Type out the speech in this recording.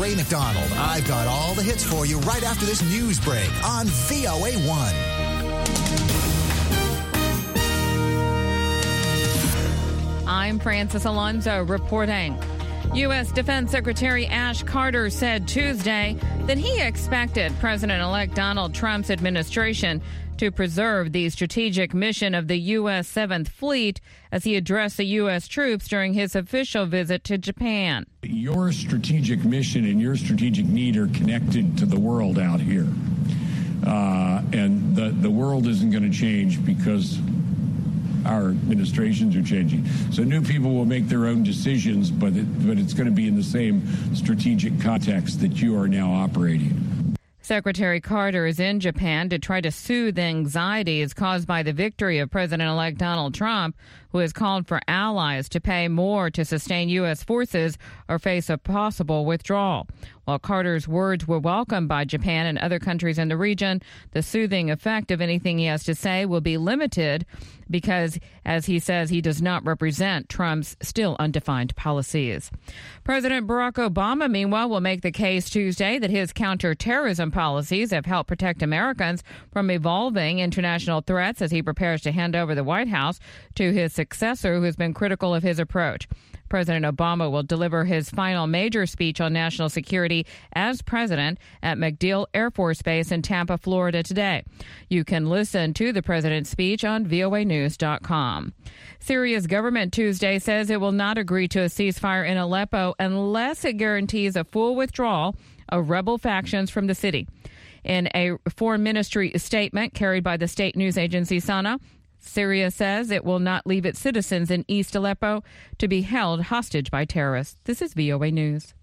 Ray McDonald. I've got all the hits for you right after this news break on VOA1. I'm Francis Alonso reporting. U.S. Defense Secretary Ash Carter said Tuesday that he expected President-elect Donald Trump's administration to preserve the strategic mission of the U.S. 7th Fleet as he addressed the U.S. troops during his official visit to Japan. Your strategic mission and your strategic need are connected to the world out here. And the world isn't going to change because our administrations are changing. So new people will make their own decisions, but it's going to be in the same strategic context that you are now operating. Secretary Carter is in Japan to try to soothe anxieties caused by the victory of President-elect Donald Trump, who has called for allies to pay more to sustain U.S. forces or face a possible withdrawal. While Carter's words were welcomed by Japan and other countries in the region, the soothing effect of anything he has to say will be limited because, as he says, he does not represent Trump's still undefined policies. President Barack Obama, meanwhile, will make the case Tuesday that his counterterrorism policies have helped protect Americans from evolving international threats as he prepares to hand over the White House to his successor, who has been critical of his approach. President Obama will deliver his final major speech on national security as president at MacDill Air Force Base in Tampa, Florida today. You can listen to the president's speech on voanews.com. Syria's government Tuesday says it will not agree to a ceasefire in Aleppo unless it guarantees a full withdrawal of rebel factions from the city. In a foreign ministry statement carried by the state news agency SANA, Syria says it will not leave its citizens in East Aleppo to be held hostage by terrorists. This is VOA News.